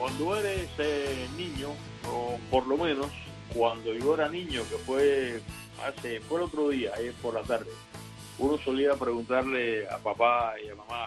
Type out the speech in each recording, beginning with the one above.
cuando eres niño, o por lo menos cuando yo era niño, que fue el otro día, ayer por la tarde, uno solía preguntarle a papá y a mamá,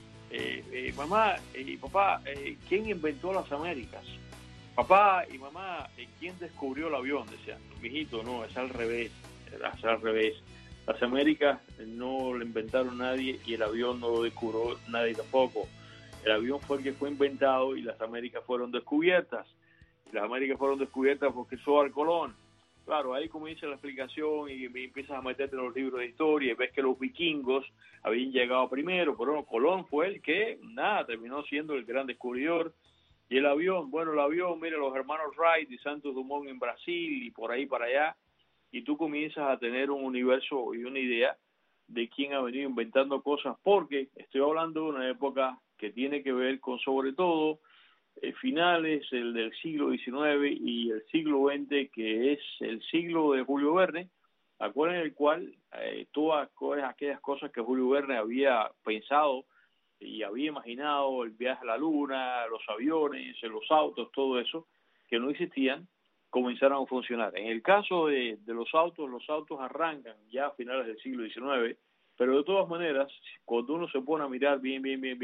mamá y papá, ¿quién inventó las Américas? Papá y mamá, ¿quién descubrió el avión? Decían, mijito, no, es al revés, es al revés. Las Américas no lo inventaron nadie y el avión no lo descubrió nadie tampoco. El avión fue el que fue inventado y las Américas fueron descubiertas. Y las Américas fueron descubiertas por Cristóbal Colón. Claro, ahí comienza la explicación y empiezas a meterte en los libros de historia y ves que los vikingos habían llegado primero, pero no, Colón fue el que, terminó siendo el gran descubridor. Y el avión, mira, los hermanos Wright y Santos Dumont en Brasil y por ahí para allá, y tú comienzas a tener un universo y una idea de quién ha venido inventando cosas, porque estoy hablando de una época que tiene que ver con, sobre todo, finales del siglo XIX y el siglo XX, que es el siglo de Julio Verne, en el cual todas aquellas cosas que Julio Verne había pensado y había imaginado, el viaje a la luna, los aviones, los autos, todo eso, que no existían, comenzaron a funcionar. En el caso de los autos arrancan ya a finales del siglo XIX, pero de todas maneras, cuando uno se pone a mirar bien,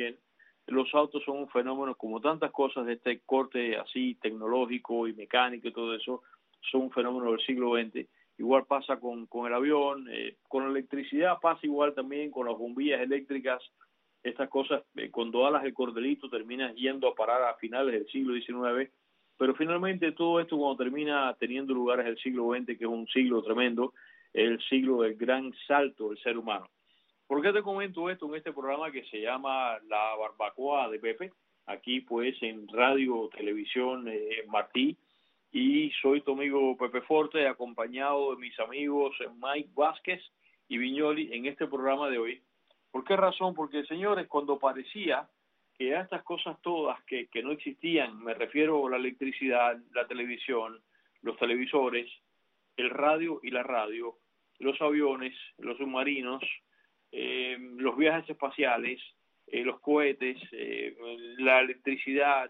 los autos son un fenómeno, como tantas cosas de este corte así tecnológico y mecánico y todo eso, son un fenómeno del siglo XX. Igual pasa con el avión, con la electricidad pasa igual también, con las bombillas eléctricas. Estas cosas, cuando alas el cordelito, terminas yendo a parar a finales del siglo XIX, pero finalmente todo esto cuando termina teniendo lugar es el siglo XX, que es un siglo tremendo, el siglo del gran salto del ser humano. ¿Por qué te comento esto en este programa que se llama La Barbacoa de Pepe? Aquí pues en Radio Televisión Martí, y soy tu amigo Pepe Forte, acompañado de mis amigos Mike Vázquez y Viñoli en este programa de hoy. ¿Por qué razón? Porque, señores, cuando parecía que a estas cosas todas que no existían, me refiero a la electricidad, la televisión, los televisores, el radio y la radio, los aviones, los submarinos, los viajes espaciales, los cohetes, la electricidad,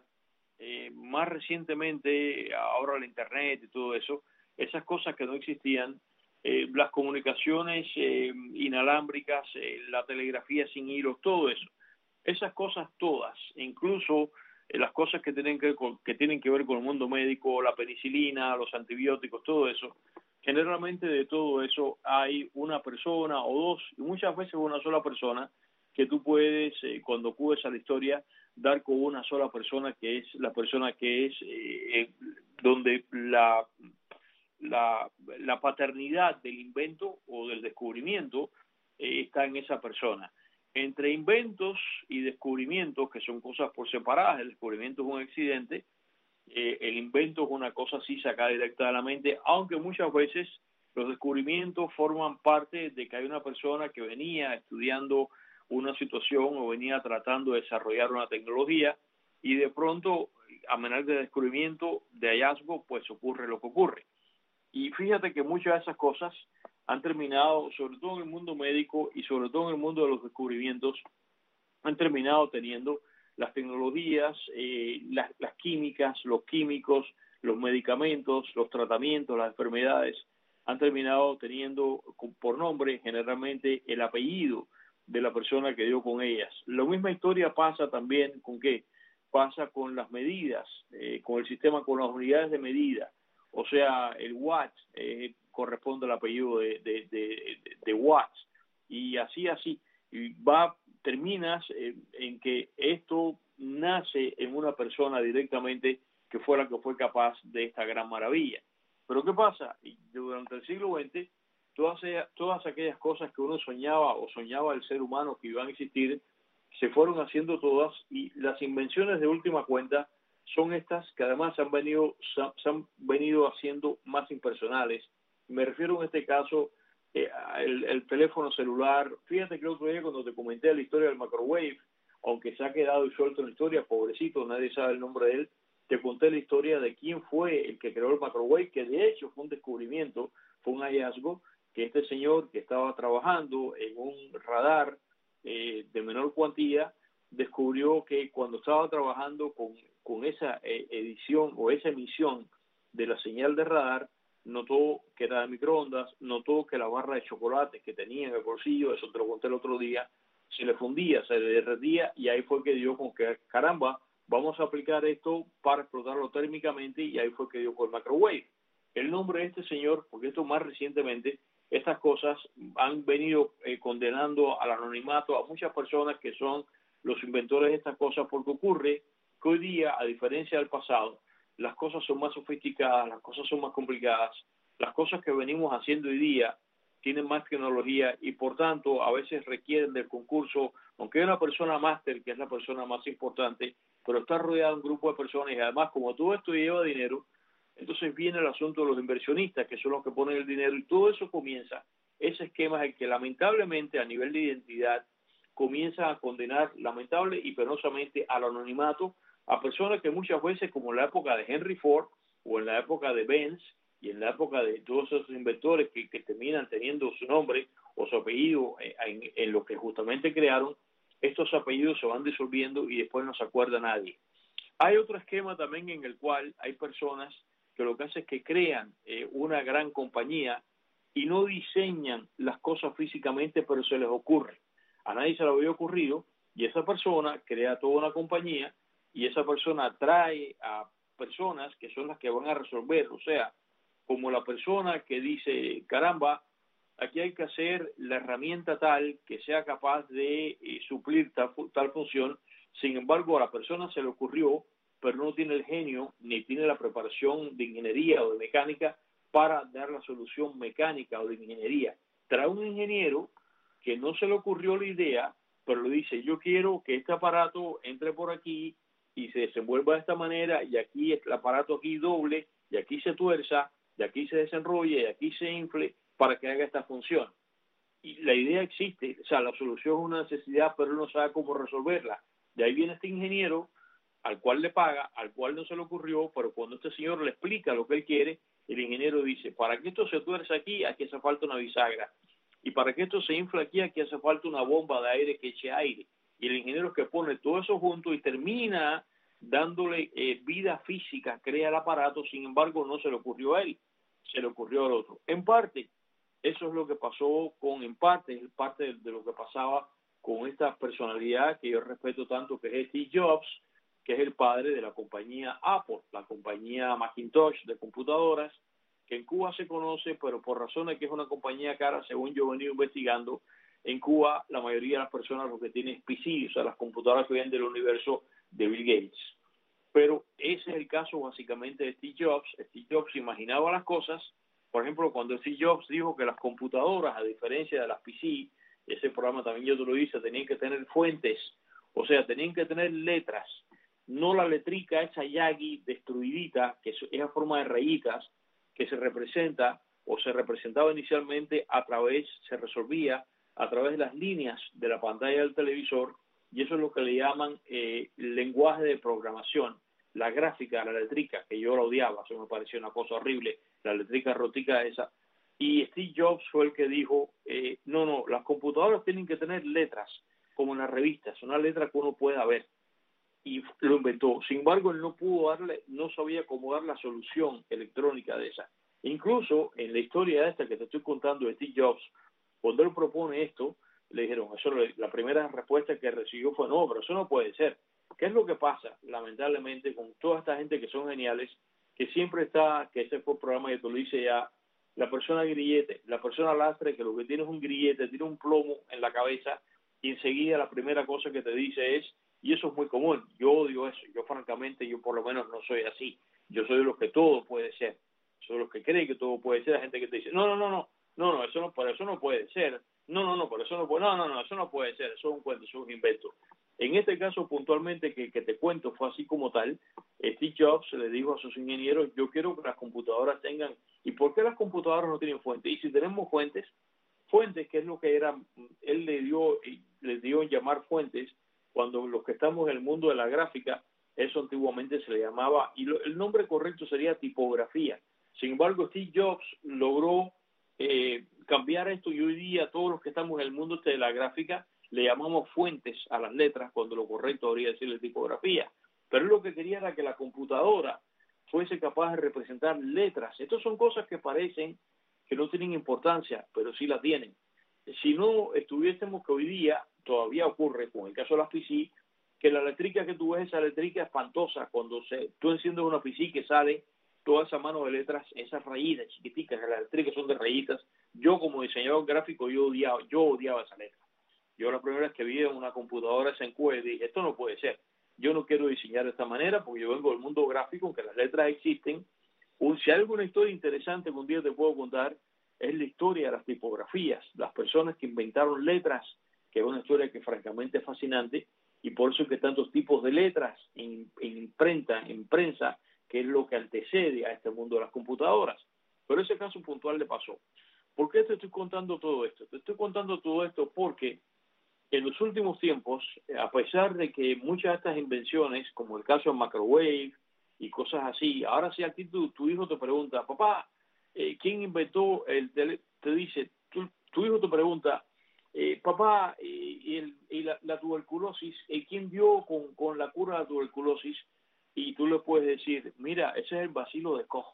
más recientemente ahora el internet y todo eso, esas cosas que no existían, las comunicaciones inalámbricas, la telegrafía sin hilos, todo eso, esas cosas todas, incluso las cosas que tienen que ver con el mundo médico, la penicilina, los antibióticos, todo eso, generalmente de todo eso hay una persona o dos, y muchas veces una sola persona, que tú puedes, cuando acudes a la historia, dar con una sola persona, que es la persona que es donde la paternidad del invento o del descubrimiento está en esa persona. Entre inventos y descubrimientos, que son cosas por separadas, el descubrimiento es un accidente, el invento es una cosa así sacada directa de la mente, aunque muchas veces los descubrimientos forman parte de que hay una persona que venía estudiando una situación o venía tratando de desarrollar una tecnología y de pronto, a manera de descubrimiento, de hallazgo, pues ocurre lo que ocurre. Y fíjate que muchas de esas cosas han terminado, sobre todo en el mundo médico y sobre todo en el mundo de los descubrimientos, han terminado teniendo las tecnologías, las químicas, los químicos, los medicamentos, los tratamientos, las enfermedades, han terminado teniendo por nombre generalmente el apellido de la persona que dio con ellas. La misma historia pasa también con ¿qué? Pasa con las medidas, con el sistema, con las unidades de medida. O sea, el watts corresponde al apellido de Watts, y así, y terminas en que esto nace en una persona directamente que fue la que fue capaz de esta gran maravilla. Pero ¿qué pasa? Durante el siglo XX, todas aquellas cosas que uno soñaba o soñaba el ser humano que iban a existir, se fueron haciendo todas, y las invenciones de última cuenta son estas que además se han venido haciendo más impersonales. Me refiero en este caso el teléfono celular. Fíjate que el otro día cuando te comenté la historia del microwave, aunque se ha quedado suelto en la historia, pobrecito, nadie sabe el nombre de él, te conté la historia de quién fue el que creó el microwave, que de hecho fue un descubrimiento, fue un hallazgo, que este señor que estaba trabajando en un radar de menor cuantía, descubrió que cuando estaba trabajando con esa edición o esa emisión de la señal de radar, notó que era de microondas, notó que la barra de chocolate que tenía en el bolsillo, eso te lo conté el otro día, se le fundía, se le derretía, y ahí fue que dio con que, caramba, vamos a aplicar esto para explotarlo térmicamente, y ahí fue que dio con el microwave. El nombre de este señor, porque esto más recientemente, estas cosas han venido condenando al anonimato a muchas personas que son los inventores de estas cosas, porque ocurre que hoy día, a diferencia del pasado, las cosas son más sofisticadas, las cosas son más complicadas, las cosas que venimos haciendo hoy día tienen más tecnología y por tanto a veces requieren del concurso, aunque hay una persona máster que es la persona más importante, pero está rodeado de un grupo de personas y además como todo esto lleva dinero, entonces viene el asunto de los inversionistas que son los que ponen el dinero y todo eso comienza, ese esquema es el que lamentablemente a nivel de identidad comienza a condenar lamentable y penosamente al anonimato a personas que muchas veces, como en la época de Henry Ford o en la época de Benz y en la época de todos esos inventores que terminan teniendo su nombre o su apellido en lo que justamente crearon, estos apellidos se van disolviendo y después no se acuerda nadie. Hay otro esquema también en el cual hay personas que lo que hacen es que crean una gran compañía y no diseñan las cosas físicamente, pero se les ocurre. A nadie se le había ocurrido y esa persona crea toda una compañía y esa persona atrae a personas que son las que van a resolver, o sea, como la persona que dice, caramba, aquí hay que hacer la herramienta tal que sea capaz de suplir tal función, sin embargo a la persona se le ocurrió, pero no tiene el genio ni tiene la preparación de ingeniería o de mecánica para dar la solución mecánica o de ingeniería. Trae un ingeniero que no se le ocurrió la idea, pero le dice, yo quiero que este aparato entre por aquí y se desenvuelva de esta manera, y aquí el aparato aquí doble, y aquí se tuerza, y aquí se desenrolle, y aquí se infle, para que haga esta función. Y la idea existe, o sea, la solución es una necesidad, pero él no sabe cómo resolverla. De ahí viene este ingeniero, al cual le paga, al cual no se le ocurrió, pero cuando este señor le explica lo que él quiere, el ingeniero dice, para que esto se tuerza aquí hace falta una bisagra. Y para que esto se infle aquí hace falta una bomba de aire que eche aire. Y el ingeniero es que pone todo eso junto y termina dándole vida física, crea el aparato, sin embargo no se le ocurrió a él, se le ocurrió al otro. En parte, eso es lo que pasó en parte, es parte de lo que pasaba con esta personalidad que yo respeto tanto, que es Steve Jobs, que es el padre de la compañía Apple, la compañía Macintosh de computadoras, que en Cuba se conoce, pero por razones que es una compañía cara, según yo he venido investigando, en Cuba la mayoría de las personas lo que tienen es PC, o sea, las computadoras que vienen del universo de Bill Gates. Pero ese es el caso básicamente de Steve Jobs. Steve Jobs imaginaba las cosas, por ejemplo, cuando Steve Jobs dijo que las computadoras, a diferencia de las PC, ese programa también yo te lo hice, tenían que tener fuentes, o sea, tenían que tener letras, no la letrica esa Yagi destruidita, que es esa forma de rayitas, que se representa o se representaba inicialmente se resolvía a través de las líneas de la pantalla del televisor, y eso es lo que le llaman lenguaje de programación, la gráfica, la letrica, que yo la odiaba, eso me pareció una cosa horrible, la letrica rotica esa, y Steve Jobs fue el que dijo, no, las computadoras tienen que tener letras, como en las revistas, una letra que uno pueda ver, y lo inventó. Sin embargo, él no sabía cómo dar la solución electrónica de esa. Incluso en la historia esta que te estoy contando de Steve Jobs, cuando él propone esto, le dijeron, la primera respuesta que recibió fue, no, pero eso no puede ser. ¿Qué es lo que pasa, lamentablemente, con toda esta gente que son geniales, que siempre está, que ese fue el programa que tú lo dices ya, la persona grillete, la persona lastre, que lo que tiene es un grillete, tiene un plomo en la cabeza, y enseguida la primera cosa que te dice es, y eso es muy común, yo odio eso, yo francamente, yo por lo menos no soy así, yo soy de los que todo puede ser, soy de los que cree que todo puede ser, la gente que te dice, no, eso no puede ser, por eso no puede, eso no puede ser, eso es un cuento, eso es un invento. En este caso puntualmente que te cuento fue así como tal, Steve Jobs le dijo a sus ingenieros, yo quiero que las computadoras tengan, ¿y por qué las computadoras no tienen fuentes? Y si tenemos fuentes, que es lo que era, él les dio en llamar fuentes, cuando los que estamos en el mundo de la gráfica, eso antiguamente se le llamaba, el nombre correcto sería tipografía. Sin embargo, Steve Jobs logró cambiar esto y hoy día todos los que estamos en el mundo de la gráfica le llamamos fuentes a las letras, cuando lo correcto habría decirle tipografía. Pero él lo que quería era que la computadora fuese capaz de representar letras. Estas son cosas que parecen que no tienen importancia, pero sí la tienen. Si no estuviésemos, que hoy día todavía ocurre, con el caso de las PC, que la eléctrica que tú ves, esa eléctrica espantosa, cuando tú enciendes una PC que sale toda esa mano de letras, esas rayitas chiquiticas, las eléctricas son de rayitas. Yo como diseñador gráfico, yo odiaba esa letra. Yo la primera vez que vi en una computadora esa encuesta dije, esto no puede ser. Yo no quiero diseñar de esta manera porque yo vengo del mundo gráfico, aunque las letras existen. Si hay alguna historia interesante que un día te puedo contar, es la historia de las tipografías, las personas que inventaron letras, que es una historia que francamente es fascinante, y por eso es que tantos tipos de letras en imprenta, en prensa, que es lo que antecede a este mundo de las computadoras. Pero ese caso puntual le pasó. ¿Por qué te estoy contando todo esto? Te estoy contando todo esto porque en los últimos tiempos, a pesar de que muchas de estas invenciones, como el caso del microwave y cosas así, ahora si a ti tu hijo te pregunta, papá, ¿quién inventó te dice, tu hijo te pregunta, papá, la tuberculosis, ¿quién dio con la cura de la tuberculosis? Y tú le puedes decir, mira, ese es el bacilo de Koch,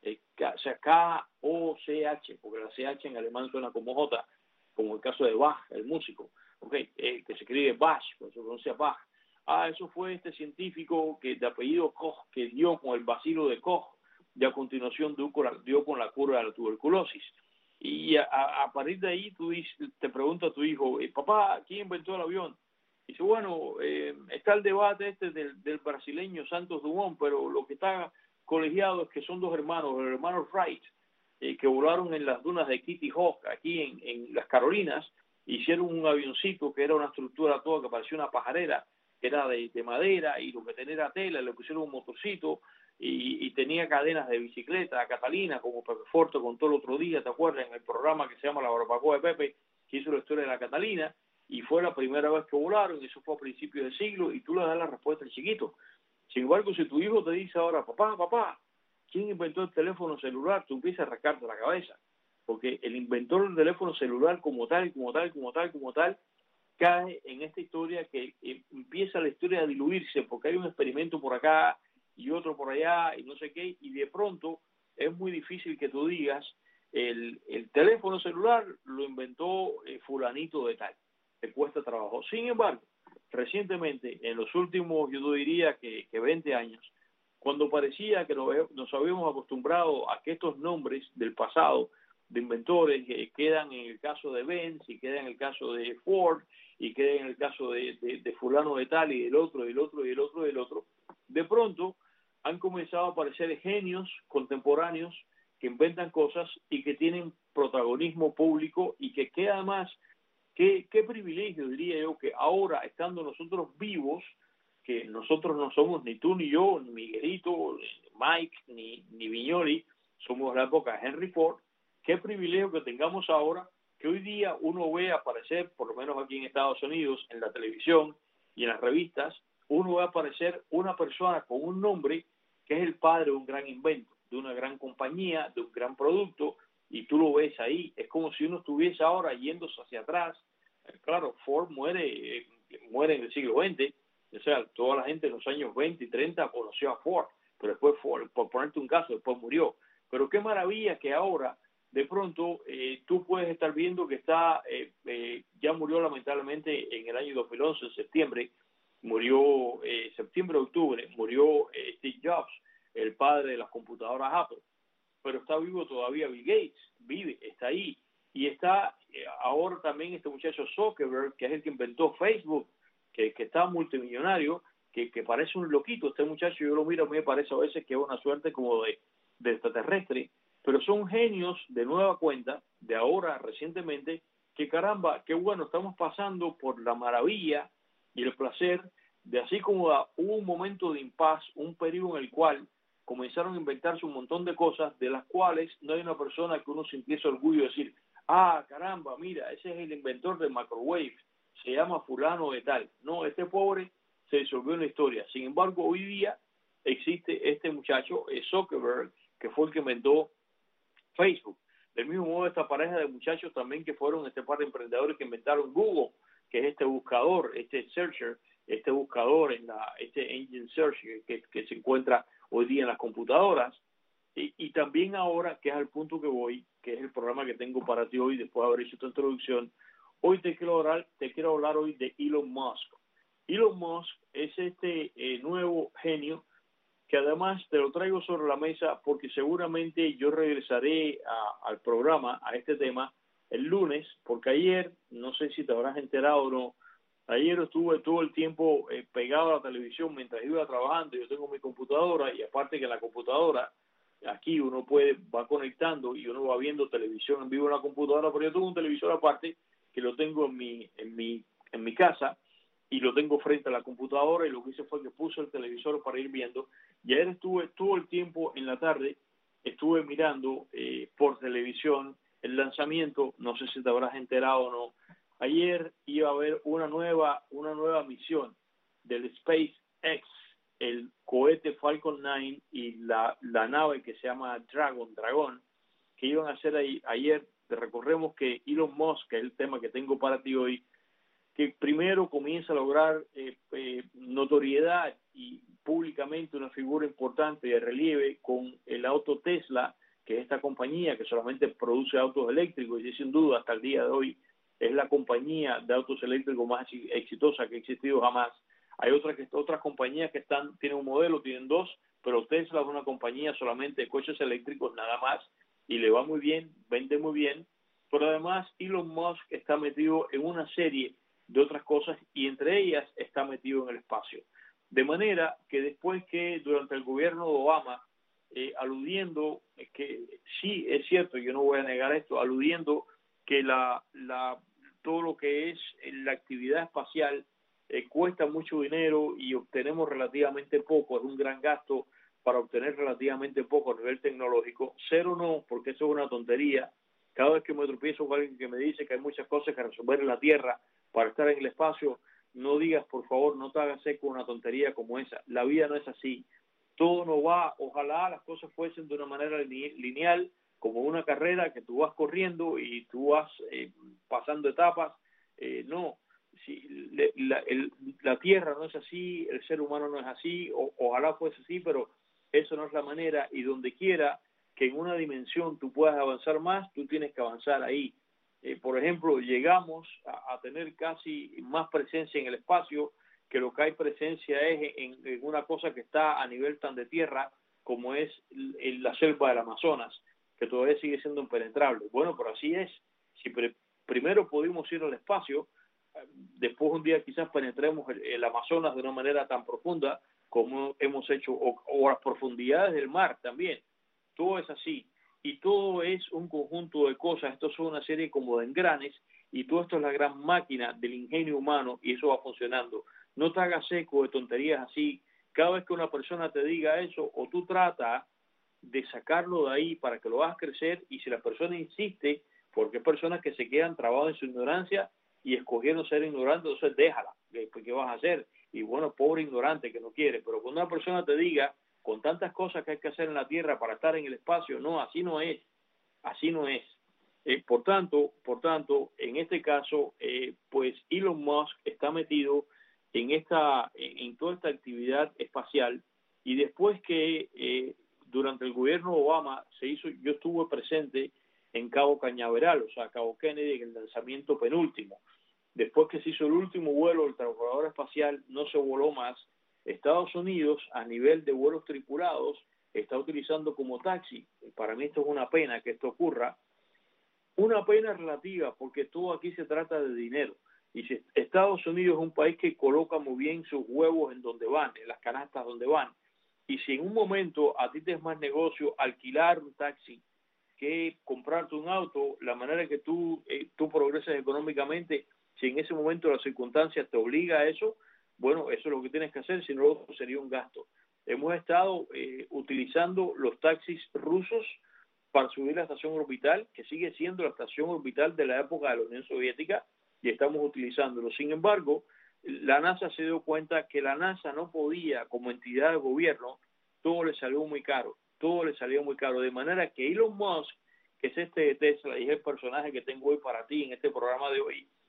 o sea, K-O-C-H, porque la C-H en alemán suena como J, como el caso de Bach, el músico, que se escribe Bach, pues se pronuncia Bach. Eso fue este científico que de apellido Koch, que dio con el bacilo de Koch, y a continuación dio con la cura de la tuberculosis. Y a partir de ahí te pregunta a tu hijo, papá, ¿quién inventó el avión? Y dice, bueno, está el debate del brasileño Santos Dumont, pero lo que está colegiado es que son dos hermanos, los hermanos Wright, que volaron en las dunas de Kitty Hawk, aquí en las Carolinas, hicieron un avioncito que era una estructura toda que parecía una pajarera, que era de madera, y lo que tenía era tela, le pusieron un motorcito, y tenía cadenas de bicicleta, Catalina, como Pepe Forte contó el otro día, ¿te acuerdas? En el programa que se llama La Barbacoa de Pepe, que hizo la historia de la Catalina, y fue la primera vez que volaron, y eso fue a principios del siglo, y tú le das la respuesta al chiquito. Sin embargo, si tu hijo te dice ahora, papá, ¿quién inventó el teléfono celular? Tú empiezas a rascarte la cabeza, porque el inventor del teléfono celular como tal, cae en esta historia que empieza la historia a diluirse, porque hay un experimento por acá y otro por allá y no sé qué, y de pronto es muy difícil que tú digas, el teléfono celular lo inventó fulanito de tal, te cuesta trabajo. Sin embargo, recientemente, en los últimos, yo diría que 20 años, cuando parecía que nos habíamos acostumbrado a que estos nombres del pasado de inventores quedan en el caso de Benz y quedan en el caso de Ford y quedan en el caso de fulano de tal y del otro, de pronto han comenzado a aparecer genios contemporáneos que inventan cosas y que tienen protagonismo público y que además, qué privilegio, diría yo, que ahora, estando nosotros vivos, que nosotros no somos ni tú ni yo, ni Miguelito, ni Mike, ni Viñoli, somos la época de Henry Ford, qué privilegio que tengamos ahora que hoy día uno ve aparecer, por lo menos aquí en Estados Unidos, en la televisión y en las revistas, uno ve aparecer una persona con un nombre que es el padre de un gran invento, de una gran compañía, de un gran producto, y tú lo ves ahí. Es como si uno estuviese ahora yéndose hacia atrás. Claro, Ford muere en el siglo XX, o sea, toda la gente en los años 20 y 30 conoció a Ford, pero después Ford, por ponerte un caso, después murió. Pero qué maravilla que ahora, de pronto, tú puedes estar viendo que ya murió lamentablemente en el año 2011, en septiembre, murió septiembre-octubre, murió Steve Jobs, el padre de las computadoras Apple, pero está vivo todavía Bill Gates, está ahí, y está ahora también este muchacho Zuckerberg, que es el que inventó Facebook, que está multimillonario, que parece un loquito, este muchacho yo lo miro, me parece a veces que es una suerte como de extraterrestre, pero son genios de nueva cuenta, de ahora recientemente, que caramba, qué bueno, estamos pasando por la maravilla y el placer de así como hubo un momento de impas, un periodo en el cual comenzaron a inventarse un montón de cosas de las cuales no hay una persona que uno sintiese orgullo de decir, caramba, mira, ese es el inventor del microwave, se llama fulano de tal. No, este pobre se disolvió en la historia. Sin embargo, hoy día existe este muchacho, Zuckerberg, que fue el que inventó Facebook. Del mismo modo, esta pareja de muchachos también que fueron este par de emprendedores que inventaron Google, que es este buscador, este searcher, este buscador este engine search que se encuentra hoy día en las computadoras. Y también ahora, que es al punto que voy, que es el programa que tengo para ti hoy, después de haber hecho tu introducción, hoy te quiero hablar hoy de Elon Musk. Elon Musk es este nuevo genio que además te lo traigo sobre la mesa porque seguramente yo regresaré al programa, a este tema, el lunes, porque ayer, no sé si te habrás enterado o no, ayer estuve todo el tiempo pegado a la televisión mientras iba trabajando. Yo tengo mi computadora y aparte que en la computadora, aquí uno va conectando y uno va viendo televisión en vivo en la computadora, pero yo tengo un televisor aparte que lo tengo en mi casa y lo tengo frente a la computadora, y lo que hice fue que puse el televisor para ir viendo. Y ayer estuve todo el tiempo en la tarde, estuve mirando por televisión el lanzamiento, no sé si te habrás enterado o no. Ayer iba a haber una nueva misión del SpaceX, el cohete Falcon 9 y la nave que se llama Dragón, que iban a hacer ahí. Ayer recordemos que Elon Musk, que es el tema que tengo para ti hoy, que primero comienza a lograr notoriedad y públicamente una figura importante de relieve con el auto Tesla, que es esta compañía que solamente produce autos eléctricos y sin duda hasta el día de hoy es la compañía de autos eléctricos más exitosa que ha existido jamás. Hay otras compañías que tienen un modelo, tienen dos, pero Tesla es una compañía solamente de coches eléctricos nada más y le va muy bien, vende muy bien, pero además Elon Musk está metido en una serie de otras cosas y entre ellas está metido en el espacio. De manera que después que durante el gobierno de Obama, aludiendo que sí es cierto, yo no voy a negar esto, aludiendo que todo lo que es la actividad espacial cuesta mucho dinero y obtenemos relativamente poco, es un gran gasto para obtener relativamente poco a nivel tecnológico. Cero no, porque eso es una tontería. Cada vez que me tropiezo con alguien que me dice que hay muchas cosas que resolver en la Tierra para estar en el espacio, no digas, por favor, no te hagas eco una tontería como esa. La vida no es así. Todo no va, ojalá las cosas fuesen de una manera lineal, como una carrera que tú vas corriendo y tú vas pasando etapas. No, si, la Tierra no es así, el ser humano no es así, ojalá fuese así, pero eso no es la manera, y donde quiera que en una dimensión tú puedas avanzar más, tú tienes que avanzar ahí. Por ejemplo, llegamos a tener casi más presencia en el espacio que lo que hay presencia es en una cosa que está a nivel tan de tierra como es la selva del Amazonas, que todavía sigue siendo impenetrable. Bueno, pero así es. Si primero pudimos ir al espacio, después un día quizás penetremos el Amazonas de una manera tan profunda como hemos hecho, o las profundidades del mar también. Todo es así. Y todo es un conjunto de cosas. Esto son una serie como de engranes, y todo esto es la gran máquina del ingenio humano, y eso va funcionando. No te hagas eco de tonterías así. Cada vez que una persona te diga eso, o tú tratas de sacarlo de ahí para que lo hagas crecer, y si la persona insiste, porque hay personas que se quedan trabadas en su ignorancia y escogiendo ser ignorante, entonces déjala. ¿Qué vas a hacer? Y bueno, pobre ignorante que no quiere. Pero cuando una persona te diga, con tantas cosas que hay que hacer en la Tierra para estar en el espacio, no, así no es. Así no es. Por tanto, en este caso, pues Elon Musk está metido en toda esta actividad espacial, y después que durante el gobierno de Obama yo estuve presente en Cabo Cañaveral, o sea, Cabo Kennedy, en el lanzamiento penúltimo. Después que se hizo el último vuelo del transbordador espacial, no se voló más. Estados Unidos, a nivel de vuelos tripulados, está utilizando como taxi. Para mí esto es una pena que esto ocurra. Una pena relativa, porque todo aquí se trata de dinero. Y si Estados Unidos es un país que coloca muy bien sus huevos en donde van, en las canastas donde van. Y si en un momento a ti te es más negocio alquilar un taxi que comprarte un auto, la manera que tú progresas económicamente, si en ese momento las circunstancias te obliga a eso, bueno, eso es lo que tienes que hacer, si no sería un gasto. Hemos estado utilizando los taxis rusos para subir la estación orbital, que sigue siendo la estación orbital de la época de la Unión Soviética, y estamos utilizándolo. Sin embargo, la NASA se dio cuenta que la NASA no podía, como entidad de gobierno, todo le salió muy caro, de manera que Elon Musk, que es este de Tesla y es el personaje que tengo hoy para ti en este programa de hoy,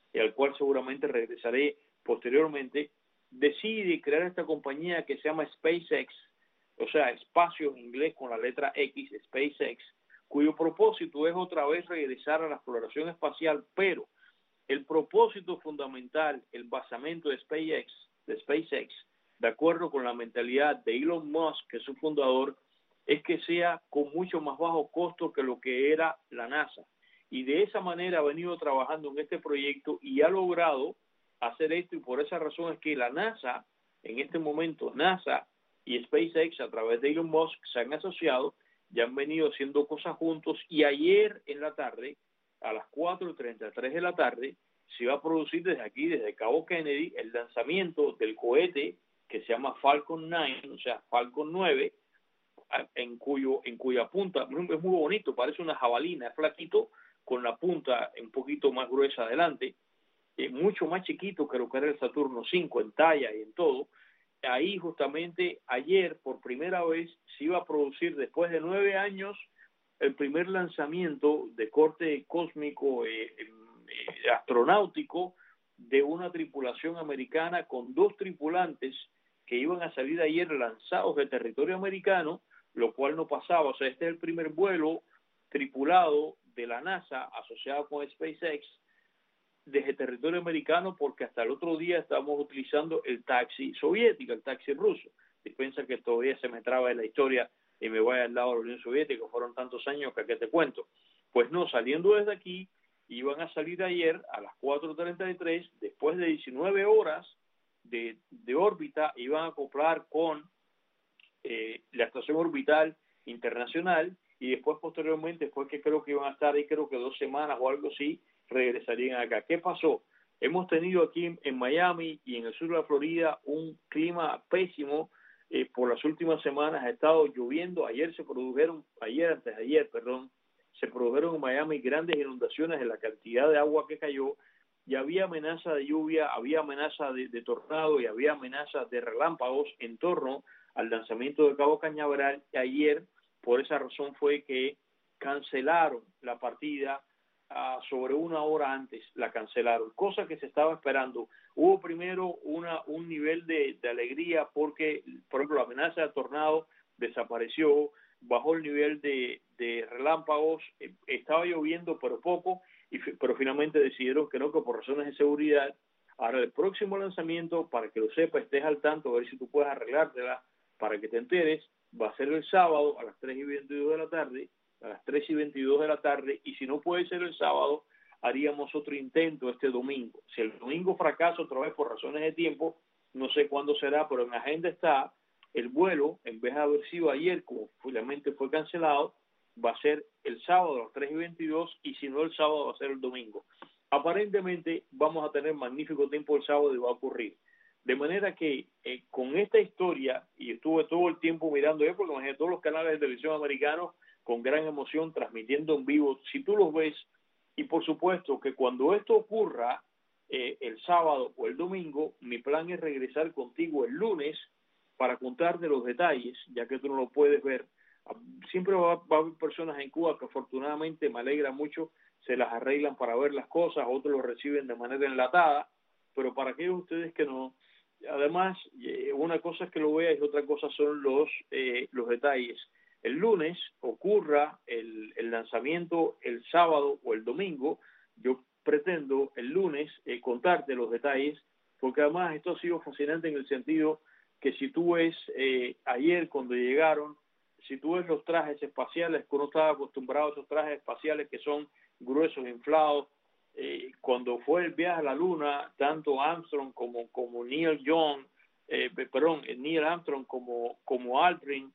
y al cual seguramente regresaré posteriormente, decide crear esta compañía que se llama SpaceX, o sea, espacio en inglés con la letra X, SpaceX, cuyo propósito es otra vez regresar a la exploración espacial, pero el propósito fundamental, el basamento de SpaceX, de acuerdo con la mentalidad de Elon Musk, que es su fundador, es que sea con mucho más bajo costo que lo que era la NASA. Y de esa manera ha venido trabajando en este proyecto y ha logrado hacer esto, y por esa razón es que la NASA, en este momento, NASA y SpaceX, a través de Elon Musk, se han asociado y han venido haciendo cosas juntos, y ayer en la tarde, a las 4:33 de la tarde, se va a producir desde aquí, desde Cabo Kennedy, el lanzamiento del cohete que se llama Falcon 9, o sea, Falcon 9, en cuya punta, es muy bonito, parece una jabalina, es flaquito, con la punta un poquito más gruesa adelante, mucho más chiquito que lo que era el Saturno 5 en talla y en todo. Ahí justamente ayer, por primera vez, se iba a producir, después de 9 años, el primer lanzamiento de corte cósmico astronáutico de una tripulación americana con 2 tripulantes que iban a salir ayer lanzados de territorio americano, lo cual no pasaba. O sea, este es el primer vuelo tripulado de la NASA asociado con SpaceX desde territorio americano, porque hasta el otro día estábamos utilizando el taxi soviético, el taxi ruso. Si piensan que todavía se me traba en la historia y me voy al lado de la Unión Soviética, fueron tantos años que te cuento. Pues no, saliendo desde aquí, iban a salir ayer a las 4:33, después de 19 horas de órbita, iban a acoplar con la Estación Orbital Internacional, y después posteriormente fue que creo que iban a estar ahí, creo que 2 semanas o algo así, regresarían acá. ¿Qué pasó? Hemos tenido aquí en Miami y en el sur de la Florida un clima pésimo por las últimas semanas. Ha estado lloviendo. Antes de ayer, se produjeron en Miami grandes inundaciones en la cantidad de agua que cayó, y había amenaza de lluvia, había amenaza de tornado y había amenaza de relámpagos en torno al lanzamiento de Cabo Cañaveral. Y ayer, por esa razón, fue que cancelaron la partida. Sobre 1 hora antes la cancelaron, cosa que se estaba esperando. Hubo primero un nivel de alegría porque, por ejemplo, la amenaza de tornado desapareció, bajó el nivel de relámpagos, estaba lloviendo pero poco, pero finalmente decidieron que no, que por razones de seguridad. Ahora el próximo lanzamiento, para que lo sepas, estés al tanto, a ver si tú puedes arreglártela para que te enteres, va a ser el sábado a las 3:22 de la tarde, a las 3:22 de la tarde, y si no puede ser el sábado, haríamos otro intento este domingo. Si el domingo fracasa otra vez por razones de tiempo, no sé cuándo será, pero en la agenda está el vuelo, en vez de haber sido ayer, como finalmente fue cancelado, va a ser el sábado a las 3:22, y si no el sábado va a ser el domingo. Aparentemente vamos a tener magnífico tiempo el sábado y va a ocurrir. De manera que con esta historia, y estuve todo el tiempo mirando yo, porque imagínate todos los canales de televisión americanos con gran emoción transmitiendo en vivo, si tú los ves, y por supuesto que cuando esto ocurra el sábado o el domingo, mi plan es regresar contigo el lunes para contarte los detalles, ya que tú no lo puedes ver. Siempre va a haber personas en Cuba que afortunadamente, me alegra mucho, se las arreglan para ver las cosas, otros lo reciben de manera enlatada, pero para aquellos de ustedes que no, además, una cosa es que lo veas y otra cosa son los detalles. El lunes ocurra el lanzamiento el sábado o el domingo, yo pretendo el lunes contarte los detalles, porque además esto ha sido fascinante en el sentido que si tú ves ayer cuando llegaron, si tú ves los trajes espaciales, que uno estaba acostumbrado a esos trajes espaciales que son gruesos, inflados, cuando fue el viaje a la Luna, tanto Armstrong como Neil Armstrong como Aldrin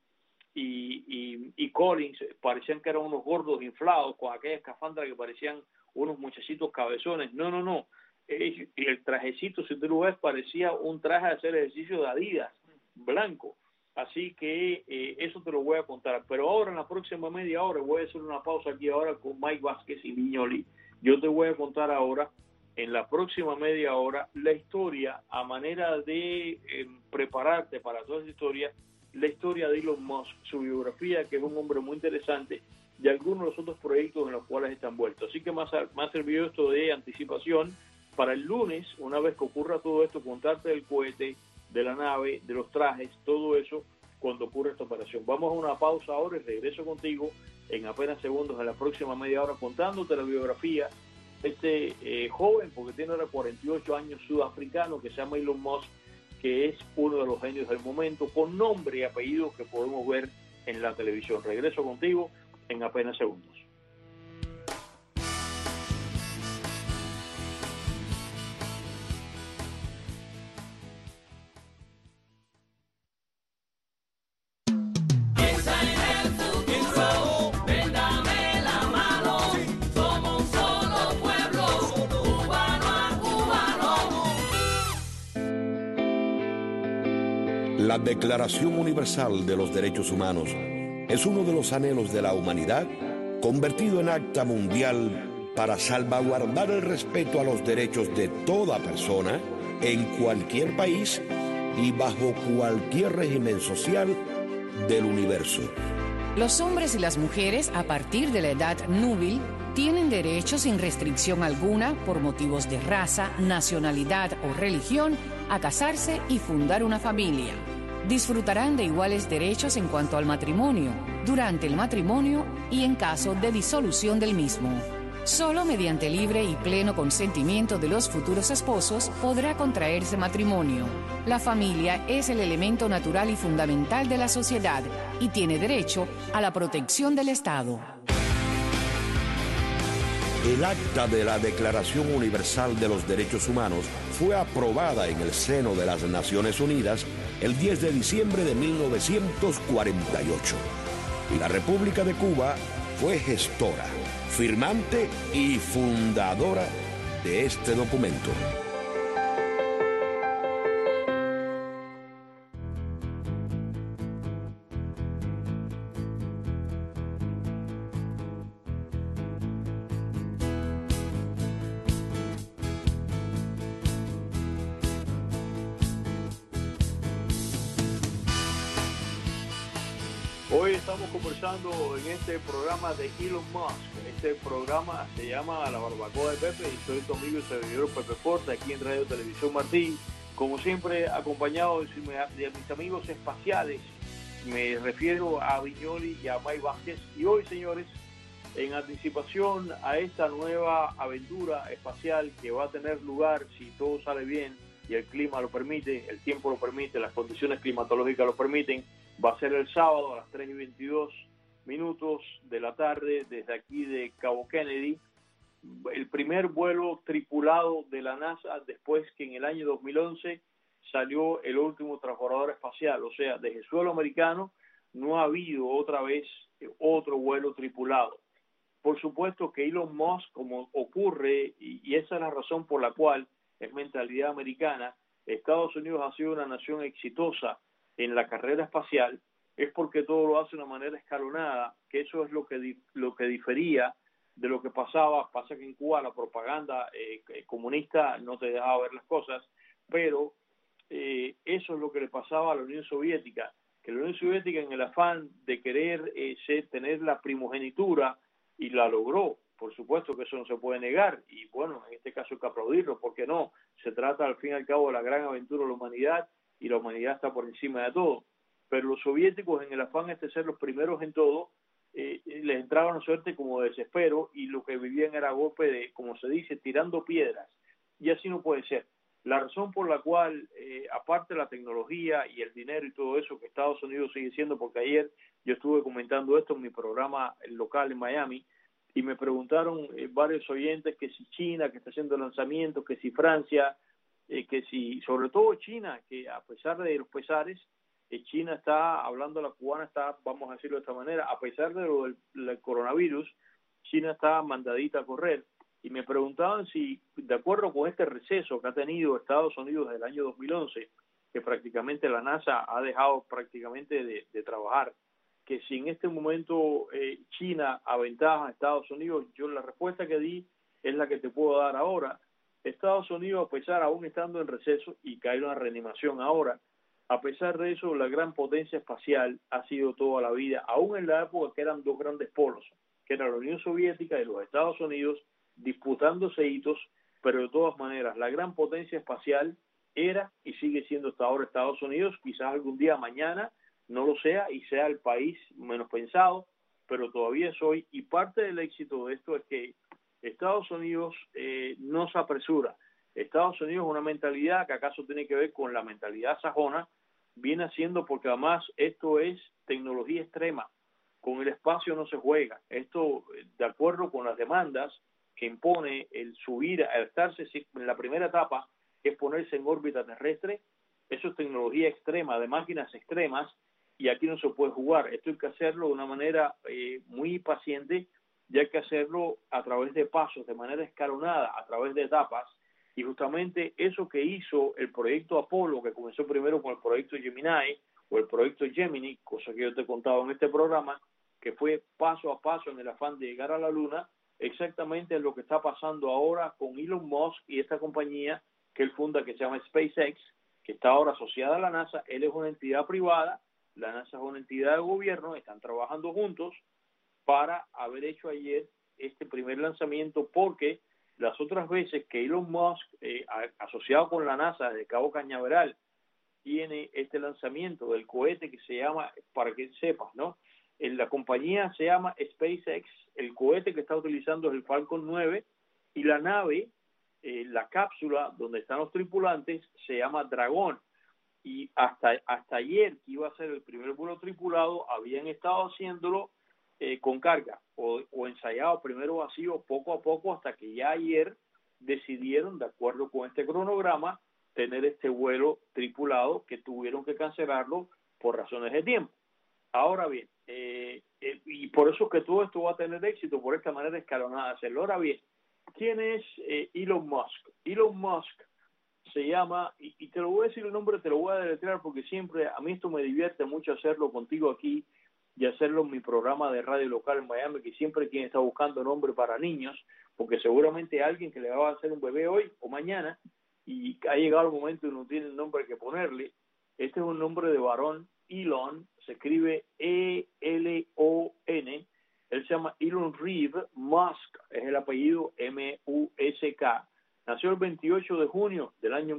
y Collins parecían que eran unos gordos inflados con aquella escafandra que parecían unos muchachitos cabezones. No. Y el trajecito, si tú lo ves, parecía un traje de hacer ejercicio de Adidas, blanco. Así que eso te lo voy a contar. Pero ahora, en la próxima media hora, voy a hacer una pausa aquí ahora con Mike Vázquez y Viñoli. Yo te voy a contar ahora, en la próxima media hora, la historia, a manera de prepararte para toda esa historia, la historia de Elon Musk, su biografía, que es un hombre muy interesante, y algunos de los otros proyectos en los cuales está envuelto. Así que me ha servido esto de anticipación para el lunes, una vez que ocurra todo esto, contarte del cohete, de la nave, de los trajes, todo eso, cuando ocurra esta operación. Vamos a una pausa ahora y regreso contigo en apenas segundos, en la próxima media hora, contándote la biografía de este joven, porque tiene ahora 48 años, sudafricano, que se llama Elon Musk, que es uno de los genios del momento, con nombre y apellido que podemos ver en la televisión. Regreso contigo en apenas segundos. La Declaración Universal de los Derechos Humanos es uno de los anhelos de la humanidad convertido en acta mundial para salvaguardar el respeto a los derechos de toda persona en cualquier país y bajo cualquier régimen social del universo. Los hombres y las mujeres a partir de la edad núbil tienen derecho sin restricción alguna por motivos de raza, nacionalidad o religión a casarse y fundar una familia. Disfrutarán de iguales derechos en cuanto al matrimonio, durante el matrimonio y en caso de disolución del mismo. Solo mediante libre y pleno consentimiento de los futuros esposos podrá contraerse matrimonio. La familia es el elemento natural y fundamental de la sociedad y tiene derecho a la protección del Estado. El acta de la Declaración Universal de los Derechos Humanos fue aprobada en el seno de las Naciones Unidas el 10 de diciembre de 1948. Y la República de Cuba fue gestora, firmante y fundadora de este documento. Hoy estamos conversando en este programa de Elon Musk. Este programa se llama La Barbacoa de Pepe y soy tu amigo y servidor Pepe Forte aquí en Radio Televisión Martín. Como siempre, acompañado de mis amigos espaciales, me refiero a Viñoli y a May Vázquez. Y hoy, señores, en anticipación a esta nueva aventura espacial que va a tener lugar, si todo sale bien y el clima lo permite, el tiempo lo permite, las condiciones climatológicas lo permiten, va a ser el sábado a las 3:22 de la tarde desde aquí de Cabo Kennedy, el primer vuelo tripulado de la NASA después que en el año 2011 salió el último transbordador espacial. O sea, desde el suelo americano no ha habido otra vez otro vuelo tripulado. Por supuesto que Elon Musk, como ocurre, y esa es la razón por la cual es mentalidad americana, Estados Unidos ha sido una nación exitosa en la carrera espacial, es porque todo lo hace de una manera escalonada, que eso es lo que difería de lo que pasa que en Cuba la propaganda comunista no te dejaba ver las cosas, pero eso es lo que le pasaba a la Unión Soviética, que la Unión Soviética en el afán de querer tener la primogenitura, y la logró, por supuesto que eso no se puede negar, y bueno, en este caso hay que aplaudirlo, porque no, se trata al fin y al cabo de la gran aventura de la humanidad, y la humanidad está por encima de todo. Pero los soviéticos, en el afán de ser los primeros en todo, les entraba una suerte como de desespero, y lo que vivían era golpe de, como se dice, tirando piedras, y así no puede ser. La razón por la cual, aparte de la tecnología y el dinero y todo eso, que Estados Unidos sigue siendo, porque ayer yo estuve comentando esto en mi programa local en Miami, y me preguntaron varios oyentes que si China, que está haciendo lanzamientos, que si Francia, que si, sobre todo China, que a pesar de los pesares, China está, hablando la cubana, está, vamos a decirlo de esta manera, a pesar de lo del coronavirus, China está mandadita a correr. Y me preguntaban si, de acuerdo con este receso que ha tenido Estados Unidos desde el año 2011, que prácticamente la NASA ha dejado prácticamente de trabajar, que si en este momento China aventaja a Estados Unidos, yo la respuesta que di es la que te puedo dar ahora. Estados Unidos, a pesar, aún estando en receso y cae en una reanimación ahora, a pesar de eso, la gran potencia espacial ha sido toda la vida, aún en la época que eran dos grandes polos, que era la Unión Soviética y los Estados Unidos, disputándose hitos, pero de todas maneras la gran potencia espacial era y sigue siendo hasta ahora Estados Unidos. Quizás algún día mañana no lo sea y sea el país menos pensado, pero todavía es hoy, y parte del éxito de esto es que Estados Unidos no se apresura. Estados Unidos es una mentalidad que acaso tiene que ver con la mentalidad sajona, viene haciendo, porque además esto es tecnología extrema, con el espacio no se juega. Esto, de acuerdo con las demandas que impone el subir, al estarse en la primera etapa, que es ponerse en órbita terrestre, eso es tecnología extrema, de máquinas extremas, y aquí no se puede jugar. Esto hay que hacerlo de una manera muy paciente, y hay que hacerlo a través de pasos, de manera escalonada, a través de etapas, y justamente eso que hizo el proyecto Apolo, que comenzó primero con el proyecto Gemini, o el proyecto Gemini, cosa que yo te he contado en este programa, que fue paso a paso en el afán de llegar a la Luna, exactamente lo que está pasando ahora con Elon Musk y esta compañía que él funda, que se llama SpaceX, que está ahora asociada a la NASA. Él es una entidad privada, la NASA es una entidad de gobierno, están trabajando juntos para haber hecho ayer este primer lanzamiento, porque las otras veces que Elon Musk, asociado con la NASA desde Cabo Cañaveral, tiene este lanzamiento del cohete que se llama, para que sepas, ¿no? La compañía se llama SpaceX, el cohete que está utilizando es el Falcon 9, y la nave, la cápsula donde están los tripulantes, se llama Dragón. Y hasta ayer, que iba a ser el primer vuelo tripulado, habían estado haciéndolo con carga o ensayado primero vacío, poco a poco, hasta que ya ayer decidieron, de acuerdo con este cronograma, tener este vuelo tripulado, que tuvieron que cancelarlo por razones de tiempo. Ahora bien, y por eso que todo esto va a tener éxito, por esta manera escalonada de hacerlo. Ahora bien, ¿quién es Elon Musk? Elon Musk se llama, y te lo voy a decir el nombre, te lo voy a deletrear, porque siempre a mí esto me divierte mucho hacerlo contigo aquí y hacerlo en mi programa de radio local en Miami, que siempre quien está buscando nombre para niños, porque seguramente alguien que le va a hacer un bebé hoy o mañana y ha llegado el momento y no tiene el nombre que ponerle. Este es un nombre de varón. Elon se escribe E-L-O-N. Él se llama Elon Reeve Musk, es el apellido M-U-S-K. Nació el 28 de junio del año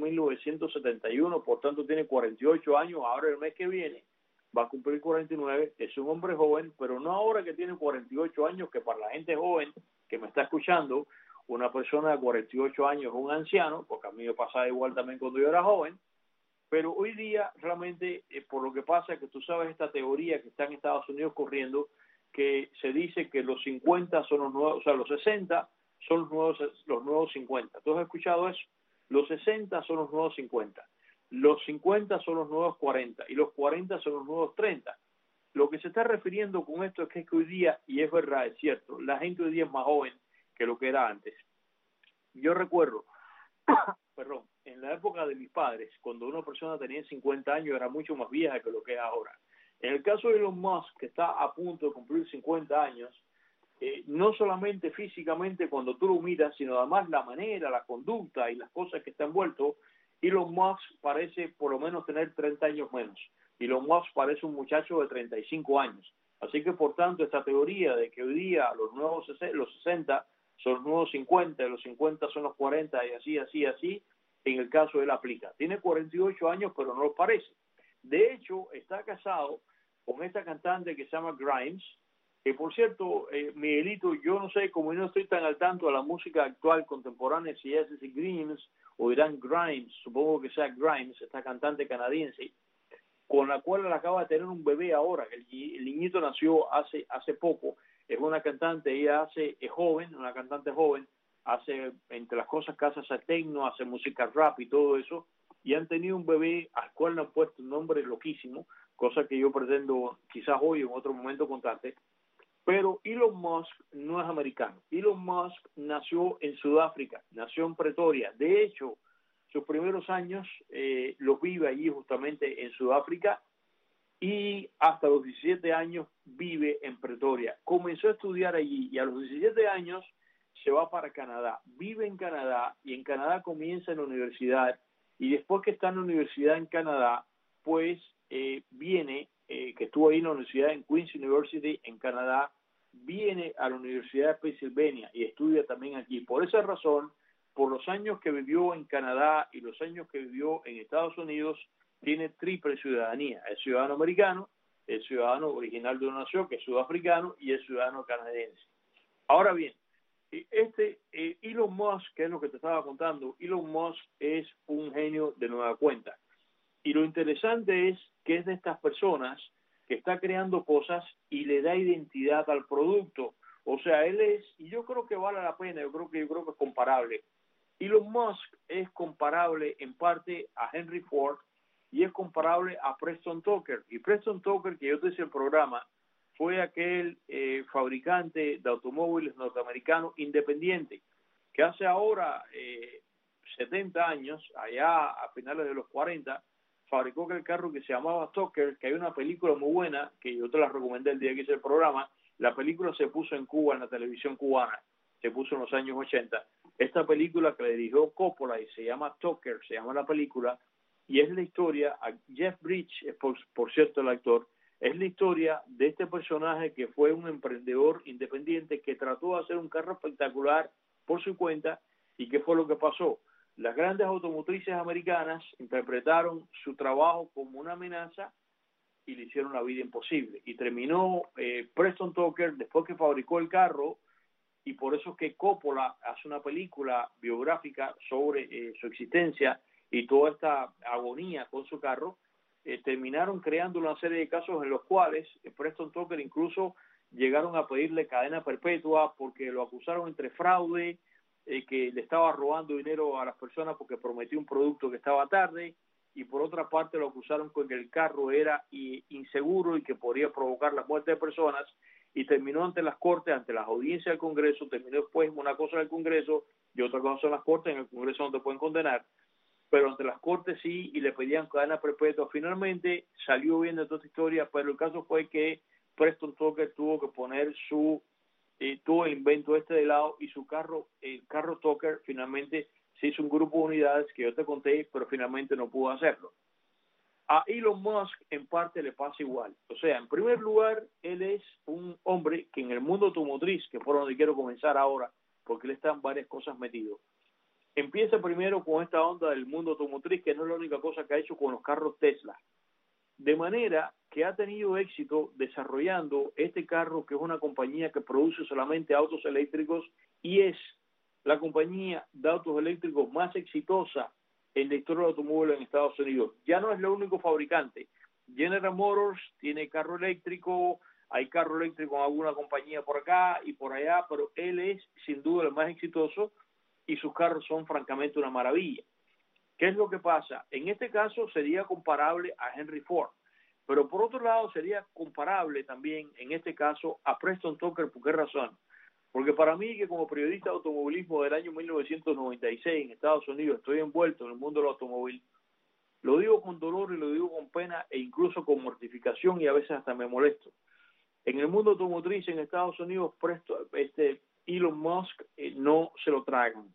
1971, por tanto tiene 48 años. Ahora el mes que viene va a cumplir 49. Es un hombre joven, pero no ahora que tiene 48 años, que para la gente joven que me está escuchando, una persona de 48 años es un anciano, porque a mí me pasaba igual también cuando yo era joven. Pero hoy día realmente, por lo que pasa es que tú sabes esta teoría que está en Estados Unidos corriendo, que se dice que los 50 son los nuevos, o sea, los 60 son los nuevos 50. ¿Tú has escuchado eso? Los 60 son los nuevos 50. Los 50 son los nuevos 40 y los 40 son los nuevos 30. Lo que se está refiriendo con esto es que hoy día, y es verdad, es cierto, la gente hoy día es más joven que lo que era antes. Yo recuerdo, perdón, en la época de mis padres, cuando una persona tenía 50 años, era mucho más vieja que lo que es ahora. En el caso de Elon Musk, que está a punto de cumplir 50 años, no solamente físicamente cuando tú lo miras, sino además la manera, la conducta y las cosas que está envuelto, Elon Musk parece por lo menos tener 30 años menos. Elon Musk parece un muchacho de 35 años. Así que, por tanto, esta teoría de que hoy día los 60 son los nuevos 50, los 50 son los 40 y así, en el caso de él aplica. Tiene 48 años, pero no lo parece. De hecho, está casado con esta cantante que se llama Grimes, que por cierto, Miguelito, yo no sé, como yo no estoy tan al tanto de la música actual contemporánea, si es Grimes o dirán Grimes, supongo que sea Grimes, esta cantante canadiense, con la cual él acaba de tener un bebé ahora. El niñito nació hace poco. Es una cantante, ella es joven, una cantante joven, hace, entre las cosas que hace techno, hace música rap y todo eso, y han tenido un bebé al cual le han puesto un nombre loquísimo, cosa que yo pretendo quizás hoy en otro momento contarte. Pero Elon Musk no es americano. Elon Musk nació en Sudáfrica, nació en Pretoria. De hecho, sus primeros años los vive allí justamente en Sudáfrica, y hasta los 17 años vive en Pretoria. Comenzó a estudiar allí y a los 17 años se va para Canadá. Vive en Canadá y en Canadá comienza en la universidad, y después que está en la universidad en Canadá, pues viene, que estuvo ahí en la universidad en Queen's University en Canadá, viene a la Universidad de Pennsylvania y estudia también aquí. Por esa razón, por los años que vivió en Canadá y los años que vivió en Estados Unidos, tiene triple ciudadanía. Es ciudadano americano, es ciudadano original de una nación, que es sudafricano, y es ciudadano canadiense. Ahora bien, Elon Musk, que es lo que te estaba contando, Elon Musk es un genio de nueva cuenta. Y lo interesante es que es de estas personas que está creando cosas y le da identidad al producto. O sea, él es, y yo creo que vale la pena, yo creo que es comparable. Elon Musk es comparable en parte a Henry Ford y es comparable a Preston Tucker. Y Preston Tucker, que yo te hice el programa, fue aquel fabricante de automóviles norteamericano independiente que hace ahora 70 años, allá a finales de los 40, fabricó aquel carro que se llamaba Tucker, que hay una película muy buena, que yo te la recomendé el día que hice el programa. La película se puso en Cuba, en la televisión cubana, se puso en los años 80. Esta película que le dirigió Coppola y se llama Tucker, se llama la película, y es la historia, Jeff Bridges, es por cierto el actor, es la historia de este personaje que fue un emprendedor independiente que trató de hacer un carro espectacular por su cuenta. ¿Y qué fue lo que pasó? Las grandes automotrices americanas interpretaron su trabajo como una amenaza y le hicieron la vida imposible. Y terminó Preston Tucker, después que fabricó el carro, y por eso es que Coppola hace una película biográfica sobre su existencia y toda esta agonía con su carro. Terminaron creando una serie de casos en los cuales Preston Tucker incluso llegaron a pedirle cadena perpetua porque lo acusaron entre fraude, que le estaba robando dinero a las personas porque prometió un producto que estaba tarde, y por otra parte lo acusaron con que el carro era inseguro y que podría provocar la muerte de personas, y terminó ante las cortes, ante las audiencias del Congreso. Terminó después una cosa en el Congreso y otra cosa en las cortes. En el Congreso no te pueden condenar, pero ante las cortes sí, y le pedían cadena perpetua. Finalmente salió bien de toda esta historia, pero el caso fue que Preston Tucker tuvo que poner todo el invento de lado, y su carro, el carro Tucker, finalmente se hizo un grupo de unidades que yo te conté, pero finalmente no pudo hacerlo. A Elon Musk en parte le pasa igual. O sea, en primer lugar, él es un hombre que en el mundo automotriz, que por donde quiero comenzar ahora, porque él está en varias cosas metido, empieza primero con esta onda del mundo automotriz, que no es la única cosa que ha hecho con los carros Tesla. De manera que ha tenido éxito desarrollando este carro, que es una compañía que produce solamente autos eléctricos y es la compañía de autos eléctricos más exitosa en la historia del automóvil en Estados Unidos. Ya no es el único fabricante. General Motors tiene carro eléctrico, hay carro eléctrico en alguna compañía por acá y por allá, pero él es sin duda el más exitoso y sus carros son francamente una maravilla. ¿Qué es lo que pasa? En este caso sería comparable a Henry Ford, pero por otro lado sería comparable también en este caso a Preston Tucker. ¿Por qué razón? Porque para mí, que como periodista de automovilismo del año 1996 en Estados Unidos estoy envuelto en el mundo del automóvil, lo digo con dolor y lo digo con pena e incluso con mortificación, y a veces hasta me molesto. En el mundo automotriz en Estados Unidos, Elon Musk no se lo tragan.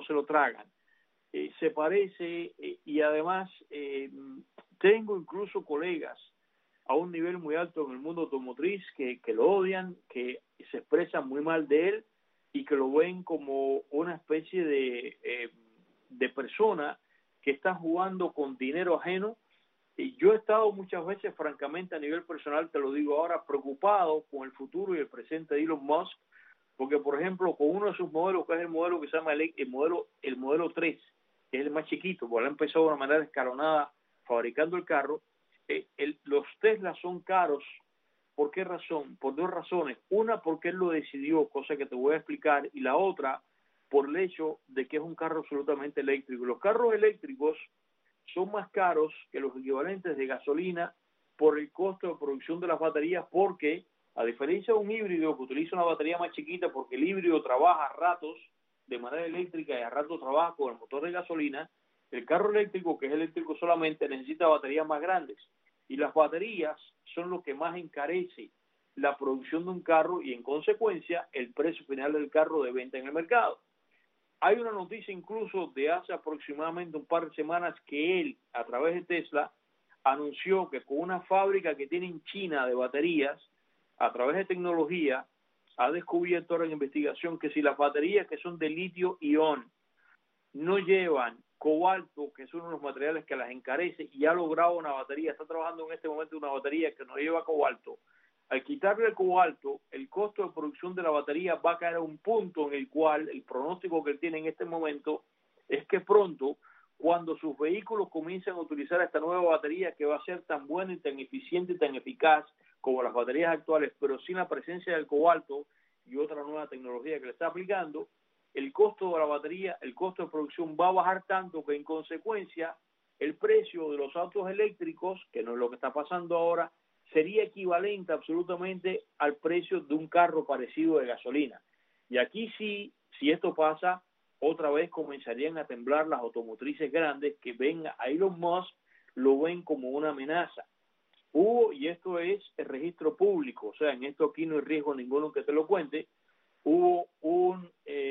Se parece, y además tengo incluso colegas a un nivel muy alto en el mundo automotriz que lo odian, que se expresan muy mal de él y que lo ven como una especie de persona que está jugando con dinero ajeno. Y yo he estado muchas veces, francamente, a nivel personal, te lo digo ahora, preocupado con el futuro y el presente de Elon Musk, porque, por ejemplo, con uno de sus modelos, que es el modelo que se llama el modelo 3, que es el más chiquito, porque él empezó de una manera escalonada fabricando el carro. Los Tesla son caros. ¿Por qué razón? Por dos razones. Una, porque él lo decidió, cosa que te voy a explicar, y la otra, por el hecho de que es un carro absolutamente eléctrico. Los carros eléctricos son más caros que los equivalentes de gasolina por el costo de producción de las baterías, porque a diferencia de un híbrido que utiliza una batería más chiquita, porque el híbrido trabaja a ratos de manera eléctrica y a ratos trabaja con el motor de gasolina, el carro eléctrico, que es eléctrico solamente, necesita baterías más grandes, y las baterías son lo que más encarece la producción de un carro y en consecuencia el precio final del carro de venta en el mercado. Hay una noticia incluso de hace aproximadamente un par de semanas que él, a través de Tesla, anunció que con una fábrica que tiene en China de baterías, a través de tecnología, ha descubierto ahora en investigación que si las baterías que son de litio-ion no llevan cobalto, que es uno de los materiales que las encarece, y ha logrado una batería, está trabajando en este momento una batería que no lleva cobalto. Al quitarle el cobalto, el costo de producción de la batería va a caer a un punto en el cual el pronóstico que él tiene en este momento es que pronto, cuando sus vehículos comiencen a utilizar esta nueva batería que va a ser tan buena y tan eficiente y tan eficaz como las baterías actuales, pero sin la presencia del cobalto y otra nueva tecnología que le está aplicando, el costo de la batería, el costo de producción va a bajar tanto que en consecuencia el precio de los autos eléctricos, que no es lo que está pasando ahora, sería equivalente absolutamente al precio de un carro parecido de gasolina. Y aquí sí, si esto pasa, otra vez comenzarían a temblar las automotrices grandes que ven a Elon Musk, lo ven como una amenaza. Y esto es el registro público, o sea, en esto aquí no hay riesgo ninguno que te lo cuente, hubo un